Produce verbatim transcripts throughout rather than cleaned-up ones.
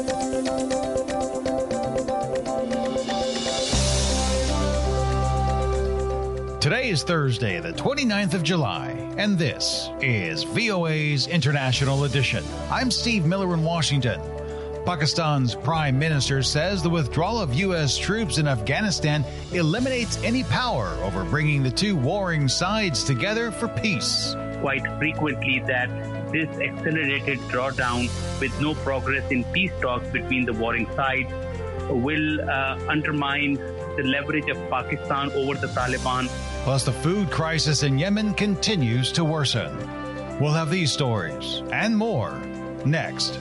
Today is Thursday, the twenty-ninth of July, and this is V O A's International Edition. I'm Steve Miller in Washington. Pakistan's Prime Minister says the withdrawal of U S troops in Afghanistan eliminates any power over bringing the two warring sides together for peace. Quite frequently that this accelerated drawdown with no progress in peace talks between the warring sides will uh, undermine the leverage of Pakistan over the Taliban. Plus, the food crisis in Yemen continues to worsen. We'll have these stories and more next.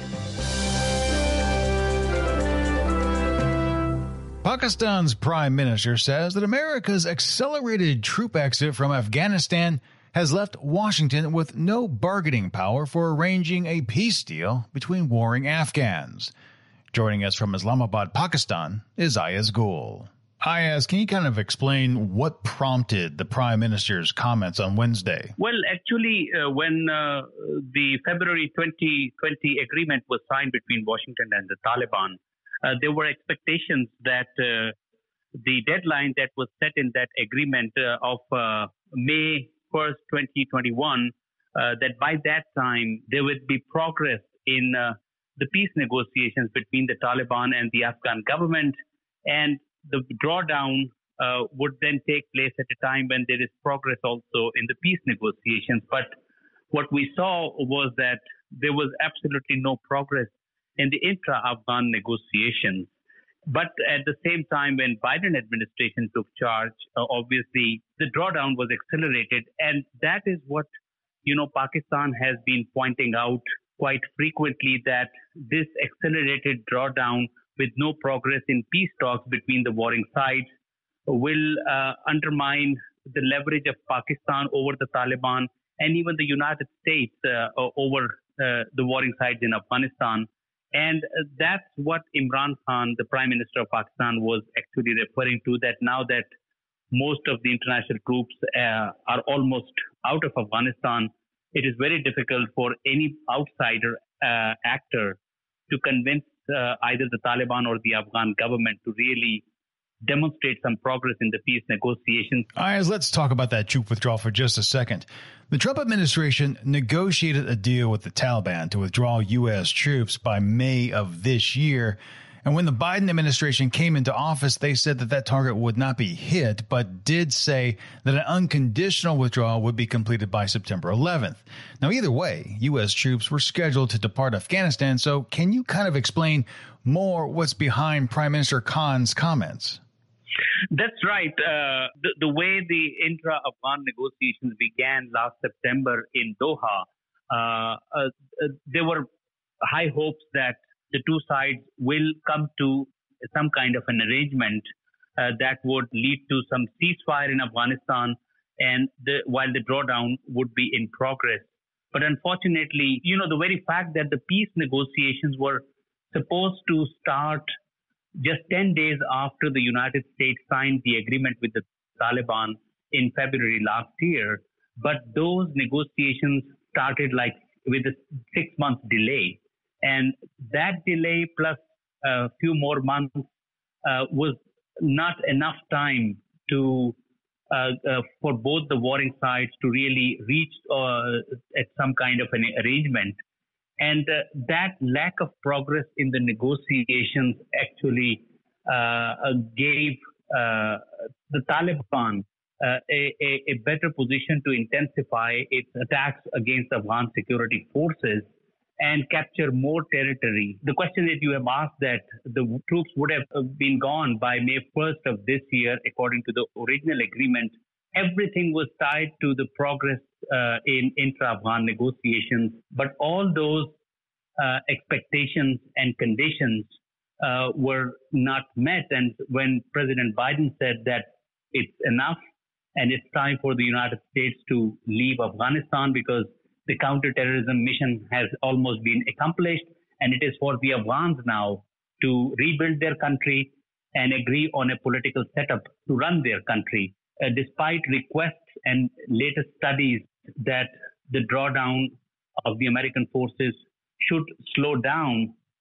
Pakistan's Prime Minister says that America's accelerated troop exit from Afghanistan has left Washington with no bargaining power for arranging a peace deal between warring Afghans. Joining us from Islamabad, Pakistan, is Ayaz Gul. Ayaz, can you kind of explain what prompted the Prime Minister's comments on Wednesday? Well, actually, uh, when uh, the February twenty twenty agreement was signed between Washington and the Taliban, uh, there were expectations that uh, the deadline that was set in that agreement uh, of uh, May first, twenty twenty-one, uh, that by that time there would be progress in uh, the peace negotiations between the Taliban and the Afghan government, and the drawdown uh, would then take place at a time when there is progress also in the peace negotiations. But what we saw was that there was absolutely no progress in the intra-Afghan negotiations. But at the same time, when Biden administration took charge, uh, obviously the drawdown was accelerated. And that is what, you know, Pakistan has been pointing out quite frequently, that this accelerated drawdown with no progress in peace talks between the warring sides will uh, undermine the leverage of Pakistan over the Taliban and even the United States uh, over uh, the warring sides in Afghanistan. And uh, that's what Imran Khan, the Prime Minister of Pakistan, was actually referring to, that now that most of the international troops uh, are almost out of Afghanistan, it is very difficult for any outsider uh, actor to convince uh, either the Taliban or the Afghan government to really demonstrate some progress in the peace negotiations. Ayaz, let's talk about that troop withdrawal for just a second. The Trump administration negotiated a deal with the Taliban to withdraw U S troops by May of this year. And when the Biden administration came into office, they said that that target would not be hit, but did say that an unconditional withdrawal would be completed by September eleventh. Now, either way, U S troops were scheduled to depart Afghanistan. So can you kind of explain more what's behind Prime Minister Khan's comments? That's right. Uh, the, the way the intra-Afghan negotiations began last September in Doha, uh, uh, there were high hopes that the two sides will come to some kind of an arrangement uh, that would lead to some ceasefire in Afghanistan, and the, while the drawdown would be in progress. But unfortunately, you know, the very fact that the peace negotiations were supposed to start just ten days after the United States signed the agreement with the Taliban in February last year, but those negotiations started like with a six-month delay. And that delay plus a few more months uh, was not enough time to uh, uh, for both the warring sides to really reach uh, at some kind of an arrangement. And uh, that lack of progress in the negotiations actually uh, gave uh, the Taliban uh, a, a, a better position to intensify its attacks against Afghan security forces and capture more territory. The question that you have asked, that the troops would have been gone by May first of this year, according to the original agreement, everything was tied to the progress uh, in intra-Afghan negotiations. But all those uh, expectations and conditions uh, were not met. And when President Biden said that it's enough and it's time for the United States to leave Afghanistan because the counterterrorism mission has almost been accomplished, and it is for the Afghans now to rebuild their country and agree on a political setup to run their country. Uh, despite requests and latest studies that the drawdown of the American forces should slow down,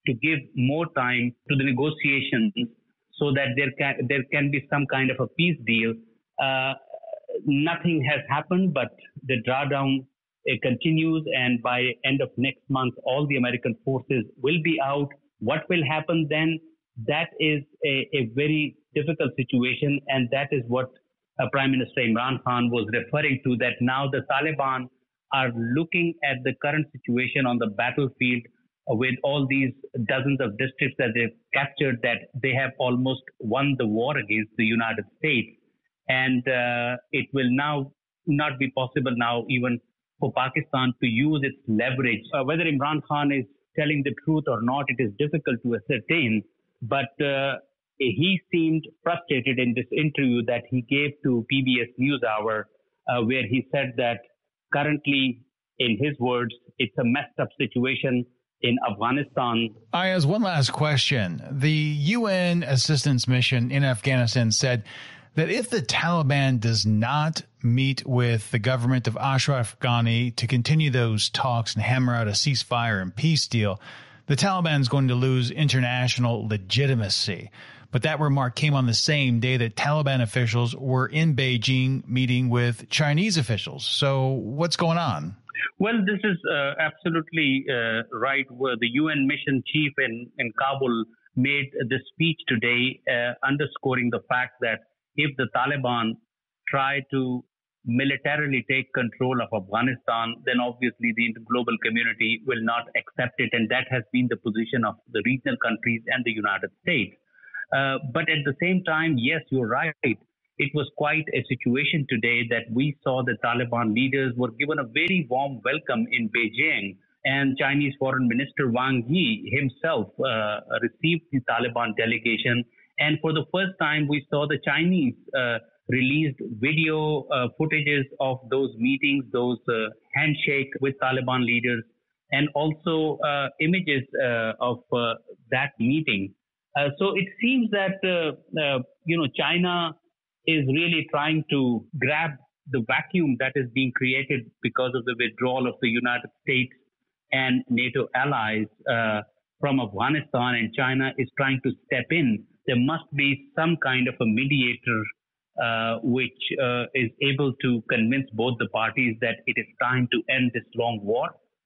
to give more time to the negotiations so that there can there can be some kind of a peace deal. Uh, nothing has happened, but the drawdown it continues, and by end of next month, all the American forces will be out. What will happen then? That is a, a very difficult situation, and that is what uh, Prime Minister Imran Khan was referring to, that now the Taliban are looking at the current situation on the battlefield uh, with all these dozens of districts that they've captured, that they have almost won the war against the United States. And uh, it will now not be possible now even for Pakistan to use its leverage. Uh, whether Imran Khan is telling the truth or not, it is difficult to ascertain. But uh, he seemed frustrated in this interview that he gave to P B S NewsHour, uh, where he said that currently, in his words, it's a messed up situation in Afghanistan. Ayaz, one last question. The U N assistance mission in Afghanistan said that if the Taliban does not meet with the government of Ashraf Ghani to continue those talks and hammer out a ceasefire and peace deal, the Taliban is going to lose international legitimacy. But that remark came on the same day that Taliban officials were in Beijing meeting with Chinese officials. So what's going on? Well, this is uh, absolutely uh, right. Where the U N mission chief in, in Kabul made this speech today, uh, underscoring the fact that if the Taliban try to militarily take control of Afghanistan, then obviously the global community will not accept it. And that has been the position of the regional countries and the United States. Uh, but at the same time, yes, you're right. It was quite a situation today that we saw the Taliban leaders were given a very warm welcome in Beijing. And Chinese Foreign Minister Wang Yi himself uh, received the Taliban delegation. And for the first time, we saw the Chinese uh, released video uh, footages of those meetings, those uh, handshake with Taliban leaders, and also uh, images uh, of uh, that meeting. Uh, so it seems that, uh, uh, you know, China is really trying to grab the vacuum that is being created because of the withdrawal of the United States and NATO allies uh, from Afghanistan, and China is trying to step in. There must be some kind of a mediator uh, which uh, is able to convince both the parties that it is time to end this long war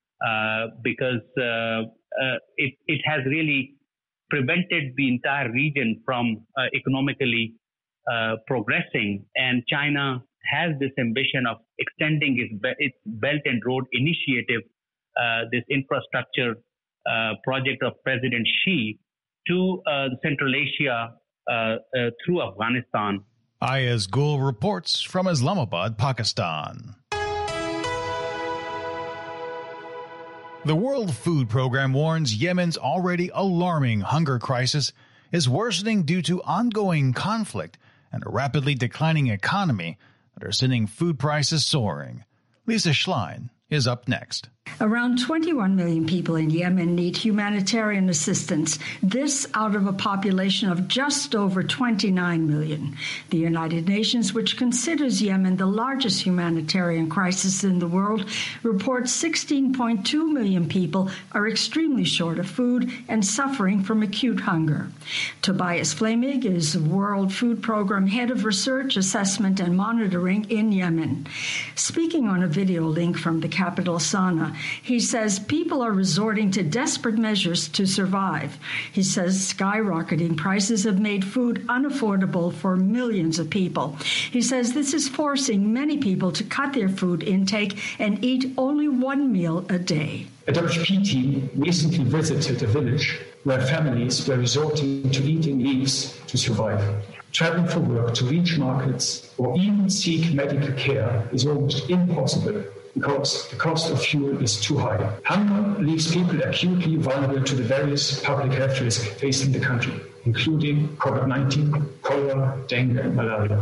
uh, because uh, uh, it, it has really prevented the entire region from uh, economically uh, progressing. And China has this ambition of extending its, be- its Belt and Road Initiative, uh, this infrastructure uh, project of President Xi, to uh, Central Asia uh, uh, through Afghanistan. Ayaz Gul reports from Islamabad, Pakistan. The World Food Program warns Yemen's already alarming hunger crisis is worsening due to ongoing conflict and a rapidly declining economy that are sending food prices soaring. Lisa Schlein is up next. Around twenty-one million people in Yemen need humanitarian assistance, this out of a population of just over twenty-nine million. The United Nations, which considers Yemen the largest humanitarian crisis in the world, reports sixteen point two million people are extremely short of food and suffering from acute hunger. Tobias Flamig is World Food Program Head of Research, Assessment and Monitoring in Yemen. Speaking on a video link from the capital, Sana'a, he says people are resorting to desperate measures to survive. He says skyrocketing prices have made food unaffordable for millions of people. He says this is forcing many people to cut their food intake and eat only one meal a day. A W F P team recently visited a village where families were resorting to eating leaves to survive. Traveling for work to reach markets or even seek medical care is almost impossible because the cost of fuel is too high. Hunger leaves people acutely vulnerable to the various public health risks facing the country, including COVID nineteen, cholera, dengue, and malaria.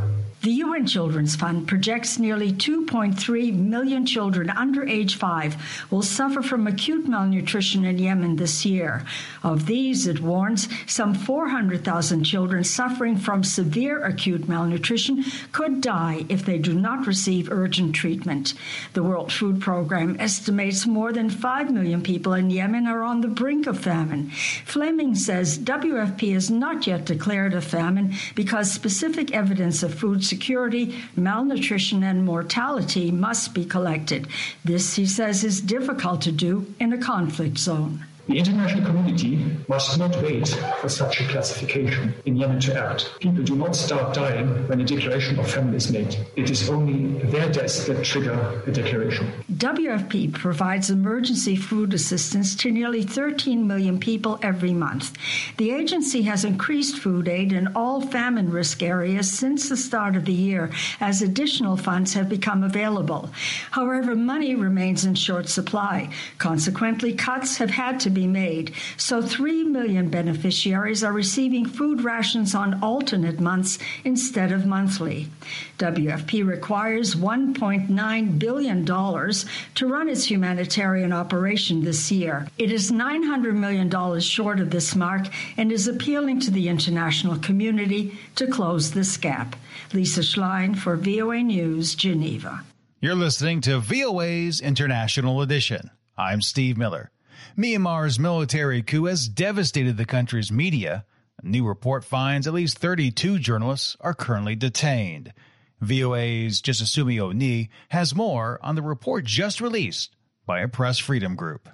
The U N Children's Fund projects nearly two point three million children under age five will suffer from acute malnutrition in Yemen this year. Of these, it warns, some four hundred thousand children suffering from severe acute malnutrition could die if they do not receive urgent treatment. The World Food Program estimates more than five million people in Yemen are on the brink of famine. Fleming says W F P has not yet declared a famine because specific evidence of food security, malnutrition, and mortality must be collected. This, he says, is difficult to do in a conflict zone. The international community must not wait for such a classification in Yemen to act. People do not start dying when a declaration of famine is made. It is only their deaths that trigger a declaration. W F P provides emergency food assistance to nearly thirteen million people every month. The agency has increased food aid in all famine risk areas since the start of the year as additional funds have become available. However, money remains in short supply. Consequently, cuts have had to be made, so three million beneficiaries are receiving food rations on alternate months instead of monthly. W F P requires one point nine billion dollars to run its humanitarian operation this year. It is nine hundred million dollars short of this mark and is appealing to the international community to close this gap. Lisa Schlein for V O A News, Geneva. You're listening to V O A's International Edition. I'm Steve Miller. Myanmar's military coup has devastated the country's media. A new report finds at least thirty-two journalists are currently detained. V O A's Jisasumi Oni has more on the report just released by a press freedom group.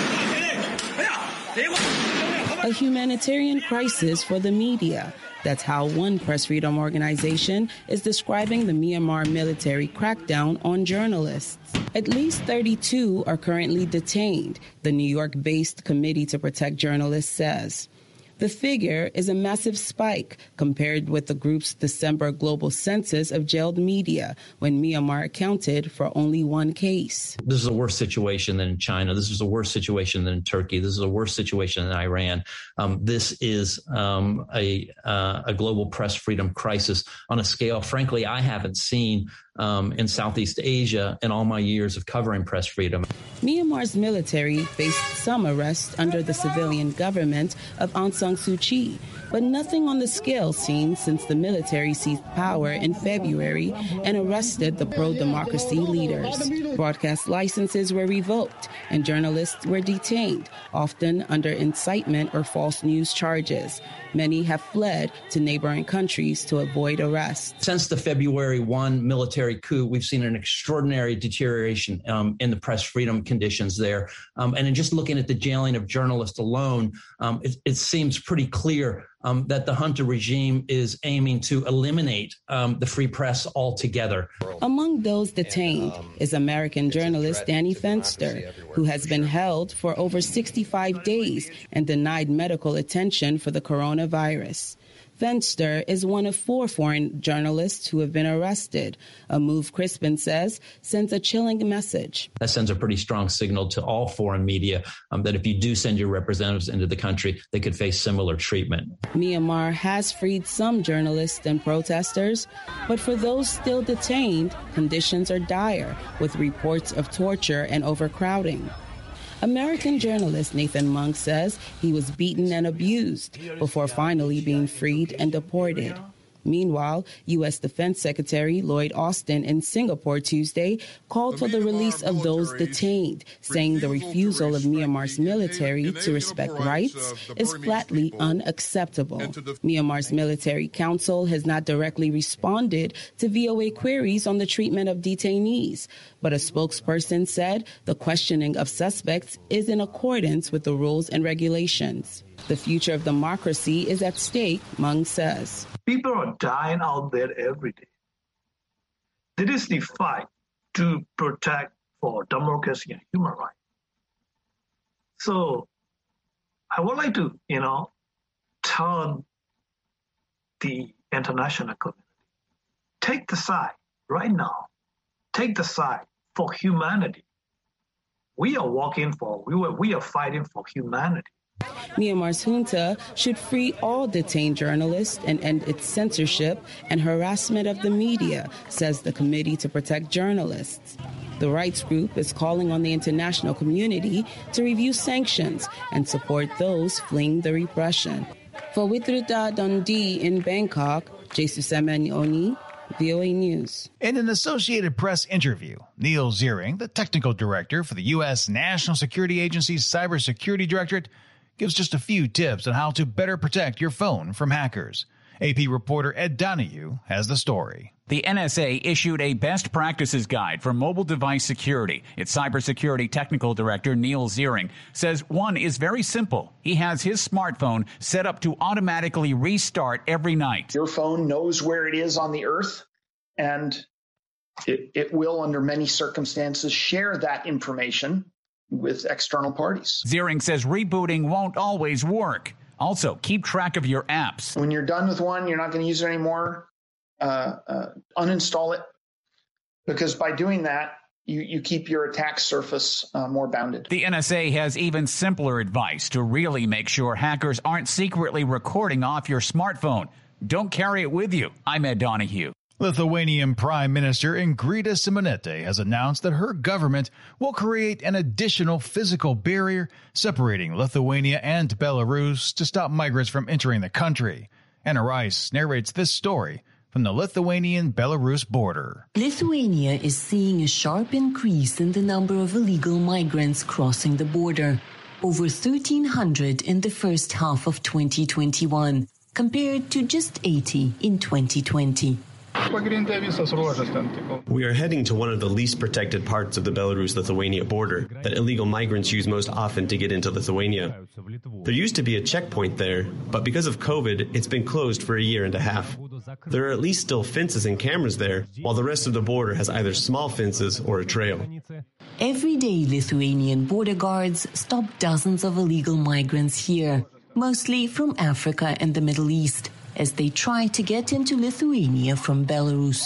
A humanitarian crisis for the media. That's how one press freedom organization is describing the Myanmar military crackdown on journalists. At least thirty-two are currently detained, the New York-based Committee to Protect Journalists says. The figure is a massive spike compared with the group's December global census of jailed media, when Myanmar accounted for only one case. This is a worse situation than in China. This is a worse situation than in Turkey. This is a worse situation than Iran. Um, this is um, a, uh, a global press freedom crisis on a scale, frankly, I haven't seen um, in Southeast Asia in all my years of covering press freedom. Myanmar's military faced some arrests under the civilian government of Aung San Suu Kyi, but nothing on the scale seen since the military seized power in February and arrested the pro-democracy leaders. Broadcast licenses were revoked and journalists were detained, often under incitement or false news charges. Many have fled to neighboring countries to avoid arrest. Since the February first military coup, we've seen an extraordinary deterioration um, in the press freedom conditions there. Um, and in just looking at the jailing of journalists alone, um, it, it seems pretty clear um, that the junta regime is aiming to eliminate um, the free press altogether. Among those detained is American journalist Danny Fenster, who has been held for over sixty-five days and denied medical attention for the coronavirus. Fenster is one of four foreign journalists who have been arrested. A move, Crispin says, sends a chilling message. That sends a pretty strong signal to all foreign media um, that if you do send your representatives into the country, they could face similar treatment. Myanmar has freed some journalists and protesters, but for those still detained, conditions are dire, with reports of torture and overcrowding. American journalist Nathan Monk says he was beaten and abused before finally being freed and deported. Meanwhile, U S Defense Secretary Lloyd Austin in Singapore Tuesday called for the release of those detained, saying the refusal of Myanmar's military to respect rights is flatly unacceptable. Myanmar's military council has not directly responded to V O A queries on the treatment of detainees, but a spokesperson said the questioning of suspects is in accordance with the rules and regulations. The future of democracy is at stake, Mung says. People are dying out there every day. It is the fight to protect for democracy and human rights. So I would like to, you know, tell the international community, take the side right now, take the side for humanity. We are working for, we, were, we are fighting for humanity. Myanmar's junta should free all detained journalists and end its censorship and harassment of the media, says the Committee to Protect Journalists. The rights group is calling on the international community to review sanctions and support those fleeing the repression. For Witruta Dundee in Bangkok, Jesus Semenioni, V O A News. In an Associated Press interview, Neil Ziering, the technical director for the U S National Security Agency's Cybersecurity Directorate, gives just a few tips on how to better protect your phone from hackers. A P reporter Ed Donahue has the story. The N S A issued a best practices guide for mobile device security. Its cybersecurity technical director, Neil Ziering, says one is very simple. He has his smartphone set up to automatically restart every night. Your phone knows where it is on the earth, and it, it will, under many circumstances, share that information with external parties. Ziering says rebooting won't always work. Also, keep track of your apps. When you're done with one, you're not going to use it anymore. Uh, uh, uninstall it, because by doing that, you, you keep your attack surface uh, more bounded. The N S A has even simpler advice to really make sure hackers aren't secretly recording off your smartphone. Don't carry it with you. I'm Ed Donahue. Lithuanian Prime Minister Ingrida Simonette has announced that her government will create an additional physical barrier separating Lithuania and Belarus to stop migrants from entering the country. Anna Rice narrates this story from the Lithuanian-Belarus border. Lithuania is seeing a sharp increase in the number of illegal migrants crossing the border, over thirteen hundred in the first half of twenty twenty-one, compared to just eighty in twenty twenty. We are heading to one of the least protected parts of the Belarus-Lithuania border that illegal migrants use most often to get into Lithuania. There used to be a checkpoint there, but because of COVID, it's been closed for a year and a half. There are at least still fences and cameras there, while the rest of the border has either small fences or a trail. Every day, Lithuanian border guards stop dozens of illegal migrants here, mostly from Africa and the Middle East, as they try to get into Lithuania from Belarus.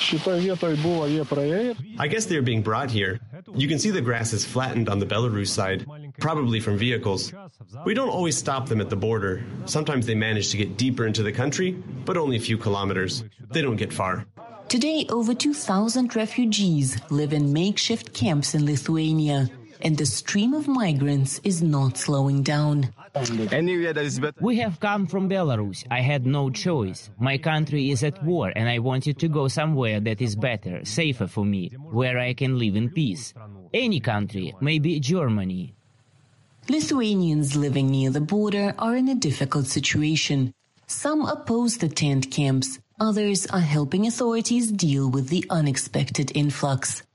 I guess they're being brought here. You can see the grass is flattened on the Belarus side, probably from vehicles. We don't always stop them at the border. Sometimes they manage to get deeper into the country, but only a few kilometers. They don't get far. Today, over two thousand refugees live in makeshift camps in Lithuania, and the stream of migrants is not slowing down. We have come from Belarus. I had no choice. My country is at war, and I wanted to go somewhere that is better, safer for me, where I can live in peace. Any country, maybe Germany. Lithuanians living near the border are in a difficult situation. Some oppose the tent camps. Others are helping authorities deal with the unexpected influx.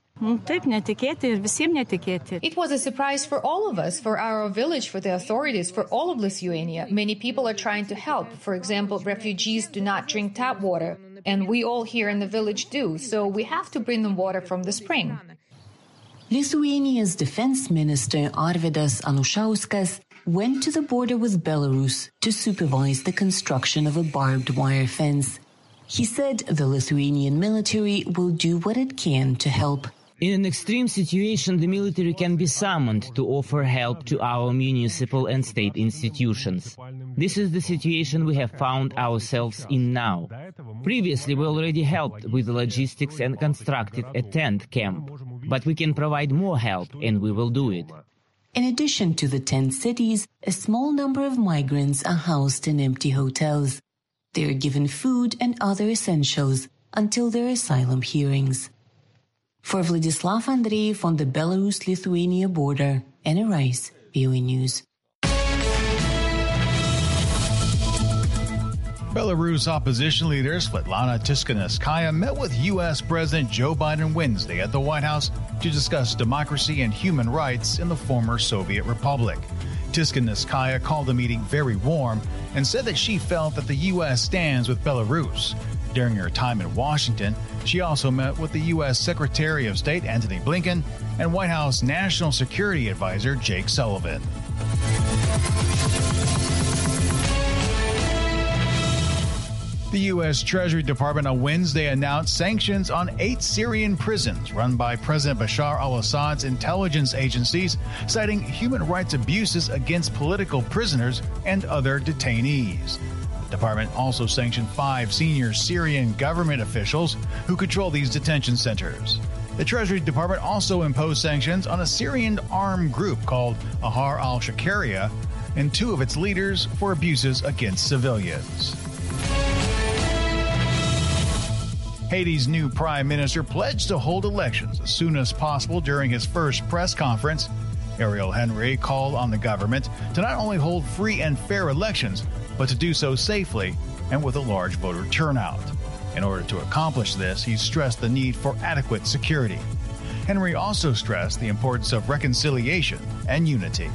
It was a surprise for all of us, for our village, for the authorities, for all of Lithuania. Many people are trying to help. For example, refugees do not drink tap water, and we all here in the village do, so we have to bring them water from the spring. Lithuania's defense minister Arvydas Anušauskas went to the border with Belarus to supervise the construction of a barbed wire fence. He said the Lithuanian military will do what it can to help. In an extreme situation, the military can be summoned to offer help to our municipal and state institutions. This is the situation we have found ourselves in now. Previously, we already helped with the logistics and constructed a tent camp. But we can provide more help, and we will do it. In addition to the tent cities, a small number of migrants are housed in empty hotels. They are given food and other essentials until their asylum hearings. For Vladislav Andreev on the Belarus-Lithuania border, Anna Rice, V O A News. Belarus opposition leader Svetlana Tikhanovskaya met with U S President Joe Biden Wednesday at the White House to discuss democracy and human rights in the former Soviet republic. Tikhanovskaya called the meeting very warm and said that she felt that the U S stands with Belarus. During her time in Washington, she also met with the U S Secretary of State Antony Blinken and White House National Security Advisor Jake Sullivan. The U S. Treasury Department on Wednesday announced sanctions on eight Syrian prisons run by President Bashar al-Assad's intelligence agencies, citing human rights abuses against political prisoners and other detainees. The department also sanctioned five senior Syrian government officials who control these detention centers. The Treasury Department also imposed sanctions on a Syrian armed group called Ahrar al-Shaqqa and two of its leaders for abuses against civilians. Haiti's new prime minister pledged to hold elections as soon as possible during his first press conference. Ariel Henry called on the government to not only hold free and fair elections, but to do so safely and with a large voter turnout. In order to accomplish this, he stressed the need for adequate security. Henry also stressed the importance of reconciliation and unity.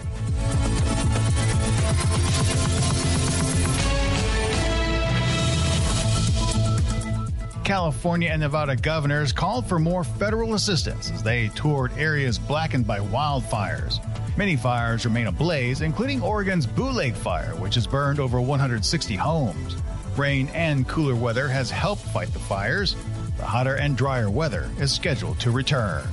California and Nevada governors called for more federal assistance as they toured areas blackened by wildfires. Many fires remain ablaze, including Oregon's Boo Lake Fire, which has burned over one hundred sixty homes. Rain and cooler weather has helped fight the fires. The hotter and drier weather is scheduled to return.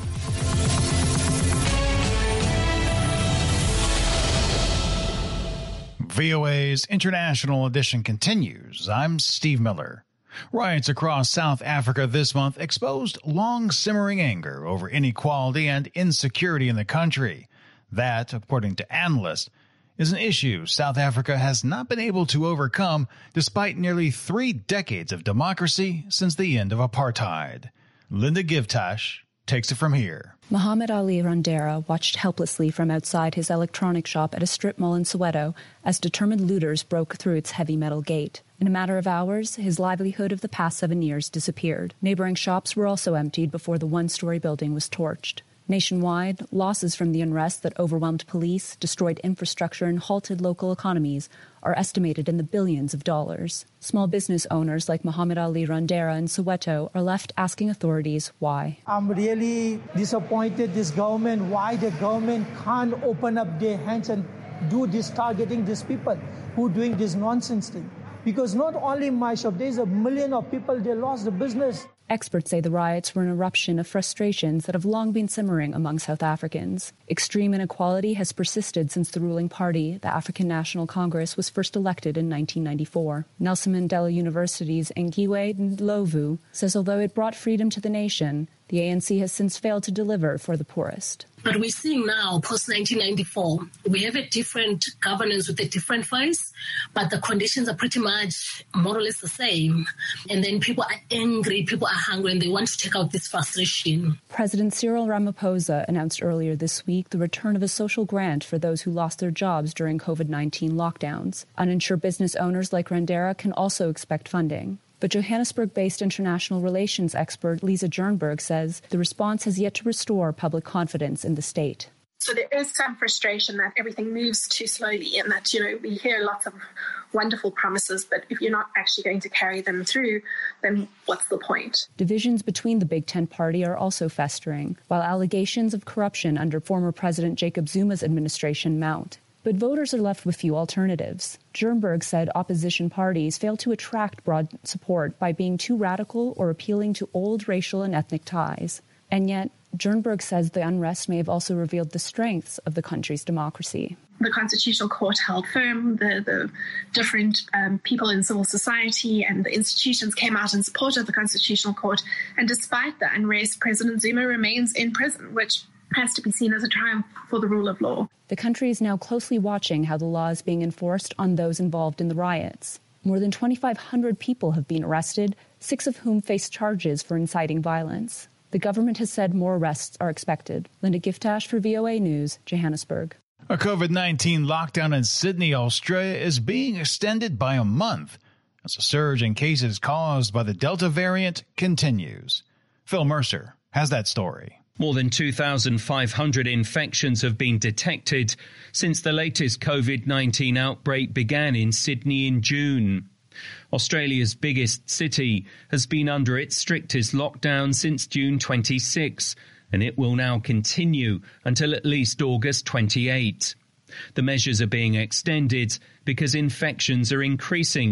V O A's International Edition continues. I'm Steve Miller. Riots across South Africa this month exposed long-simmering anger over inequality and insecurity in the country. That, according to analysts, is an issue South Africa has not been able to overcome despite nearly three decades of democracy since the end of apartheid. Linda Givtash takes it from here. Muhammad Ali Randera watched helplessly from outside his electronic shop at a strip mall in Soweto as determined looters broke through its heavy metal gate. In a matter of hours, his livelihood of the past seven years disappeared. Neighboring shops were also emptied before the one-story building was torched. Nationwide, losses from the unrest that overwhelmed police, destroyed infrastructure, and halted local economies are estimated in the billions of dollars. Small business owners like Muhammad Ali Randera in Soweto are left asking authorities why. I'm really disappointed this government, why the government can't open up their hands and do this, targeting these people who are doing this nonsense thing. Because not only in my shop, there's a million of people, they lost the business. Experts say the riots were an eruption of frustrations that have long been simmering among South Africans. Extreme inequality has persisted since the ruling party, the African National Congress, was first elected in nineteen ninety-four. Nelson Mandela University's Nkiwe Ndlovu says although it brought freedom to the nation, the A N C has since failed to deliver for the poorest. But we're seeing now, post nineteen ninety-four, we have a different governance with a different voice, but the conditions are pretty much more or less the same. And then people are angry, people are hungry, and they want to take out this frustration. President Cyril Ramaphosa announced earlier this week the return of a social grant for those who lost their jobs during COVID nineteen lockdowns. Uninsured business owners like Randera can also expect funding. But Johannesburg-based international relations expert Lisa Jernberg says the response has yet to restore public confidence in the state. So there is some frustration that everything moves too slowly and that, you know, we hear lots of wonderful promises, but if you're not actually going to carry them through, then what's the point? Divisions between the Big Tent Party are also festering, while allegations of corruption under former President Jacob Zuma's administration mount. But voters are left with few alternatives. Jernberg said opposition parties fail to attract broad support by being too radical or appealing to old racial and ethnic ties. And yet, Jernberg says the unrest may have also revealed the strengths of the country's democracy. The Constitutional Court held firm, the, the different um, people in civil society and the institutions came out in support of the Constitutional Court. And despite the unrest, President Zuma remains in prison, which has to be seen as a triumph for the rule of law. The country is now closely watching how the law is being enforced on those involved in the riots. More than twenty-five hundred people have been arrested, six of whom face charges for inciting violence. The government has said more arrests are expected. Linda Giftash for V O A News, Johannesburg. A COVID nineteen lockdown in Sydney, Australia is being extended by a month as a surge in cases caused by the Delta variant continues. Phil Mercer has that story. More than two thousand five hundred infections have been detected since the latest COVID nineteen outbreak began in Sydney in June. Australia's biggest city has been under its strictest lockdown since June twenty-sixth, and it will now continue until at least August twenty-eighth. The measures are being extended because infections are increasing,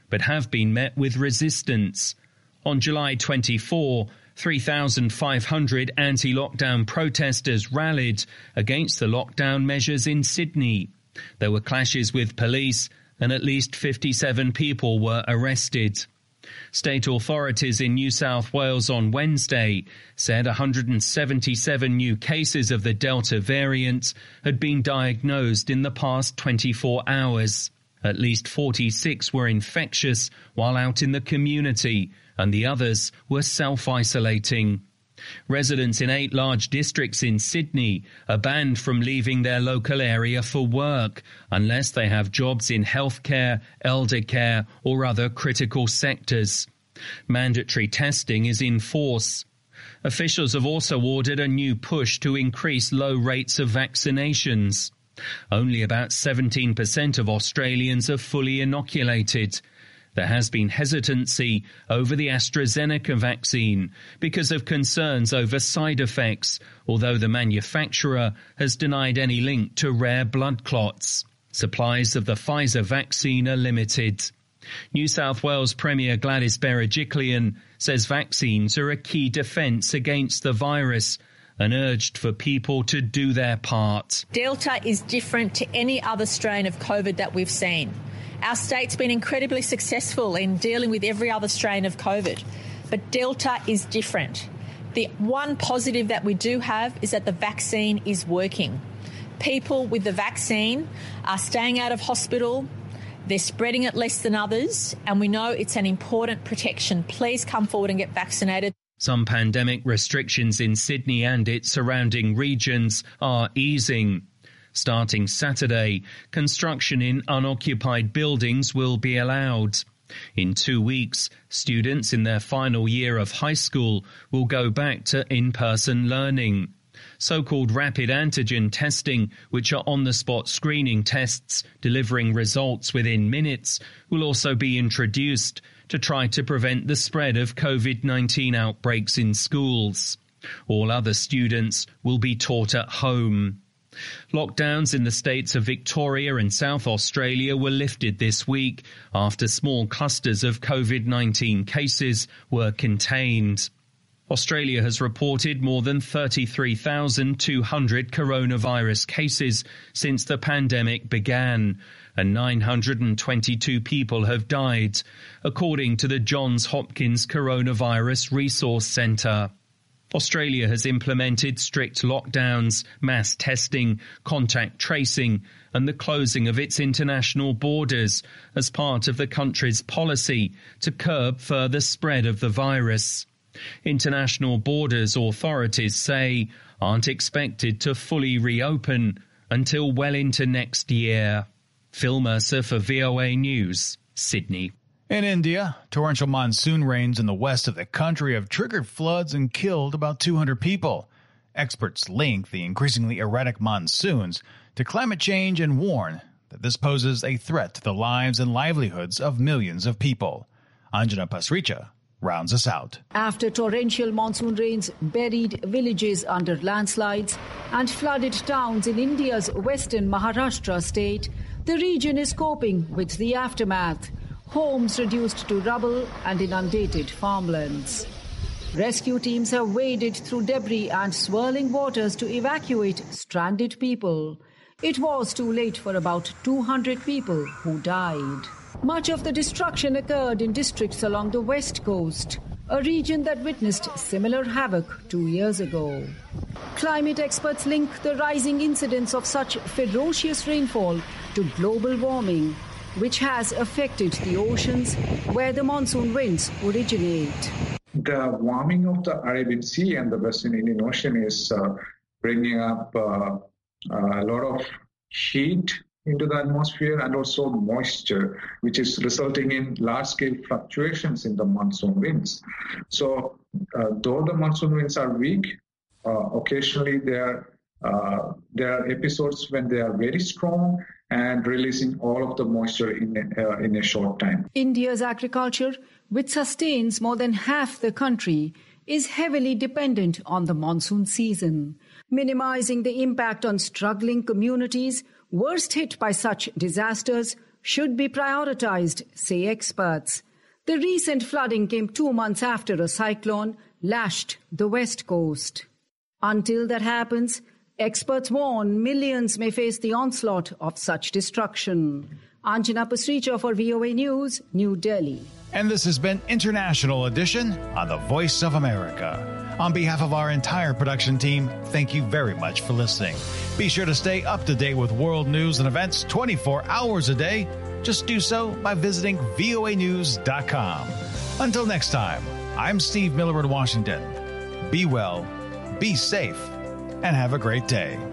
but have been met with resistance. On July twenty-fourth, three thousand five hundred anti-lockdown protesters rallied against the lockdown measures in Sydney. There were clashes with police and at least fifty-seven people were arrested. State authorities in New South Wales on Wednesday said one hundred seventy-seven new cases of the Delta variant had been diagnosed in the past twenty-four hours. At least forty-six were infectious while out in the community, and the others were self-isolating. Residents in eight large districts in Sydney are banned from leaving their local area for work unless they have jobs in healthcare, elder care or other critical sectors. Mandatory testing is in force. Officials have also ordered a new push to increase low rates of vaccinations. Only about seventeen percent of Australians are fully inoculated. There has been hesitancy over the AstraZeneca vaccine because of concerns over side effects, although the manufacturer has denied any link to rare blood clots. Supplies of the Pfizer vaccine are limited. New South Wales Premier Gladys Berejiklian says vaccines are a key defence against the virus and urged for people to do their part. Delta is different to any other strain of COVID that we've seen. Our state's been incredibly successful in dealing with every other strain of COVID, but Delta is different. The one positive that we do have is that the vaccine is working. People with the vaccine are staying out of hospital, they're spreading it less than others, and we know it's an important protection. Please come forward and get vaccinated. Some pandemic restrictions in Sydney and its surrounding regions are easing. Starting Saturday, construction in unoccupied buildings will be allowed. In two weeks, students in their final year of high school will go back to in-person learning. So-called rapid antigen testing, which are on-the-spot screening tests delivering results within minutes, will also be introduced to try to prevent the spread of COVID nineteen outbreaks in schools. All other students will be taught at home. Lockdowns in the states of Victoria and South Australia were lifted this week after small clusters of COVID nineteen cases were contained. Australia has reported more than thirty-three thousand two hundred coronavirus cases since the pandemic began, and nine hundred twenty-two people have died, according to the Johns Hopkins Coronavirus Resource Centre. Australia has implemented strict lockdowns, mass testing, contact tracing and the closing of its international borders as part of the country's policy to curb further spread of the virus. International borders, authorities say, aren't expected to fully reopen until well into next year. Phil Mercer for V O A News, Sydney. In India, torrential monsoon rains in the west of the country have triggered floods and killed about two hundred people. Experts link the increasingly erratic monsoons to climate change and warn that this poses a threat to the lives and livelihoods of millions of people. Anjana Pasricha rounds us out. After torrential monsoon rains buried villages under landslides and flooded towns in India's western Maharashtra state, the region is coping with the aftermath. Homes reduced to rubble and inundated farmlands. Rescue teams have waded through debris and swirling waters to evacuate stranded people. It was too late for about two hundred people who died. Much of the destruction occurred in districts along the west coast, a region that witnessed similar havoc two years ago. Climate experts link the rising incidence of such ferocious rainfall to global warming, which has affected the oceans where the monsoon winds originate. The warming of the Arabian Sea and the Western Indian Ocean is uh, bringing up uh, a lot of heat into the atmosphere and also moisture, which is resulting in large-scale fluctuations in the monsoon winds. So uh, though the monsoon winds are weak, uh, occasionally there, uh, there are episodes when they are very strong and releasing all of the moisture in a, uh, in a short time. India's agriculture, which sustains more than half the country, is heavily dependent on the monsoon season. Minimizing the impact on struggling communities worst hit by such disasters should be prioritized, say experts. The recent flooding came two months after a cyclone lashed the west coast. Until that happens, experts warn millions may face the onslaught of such destruction. Anjana Pasricha for V O A News, New Delhi. And this has been International Edition on the Voice of America. On behalf of our entire production team, thank you very much for listening. Be sure to stay up to date with world news and events twenty-four hours a day. Just do so by visiting V O A news dot com. Until next time, I'm Steve Miller in Washington. Be well, be safe, and have a great day.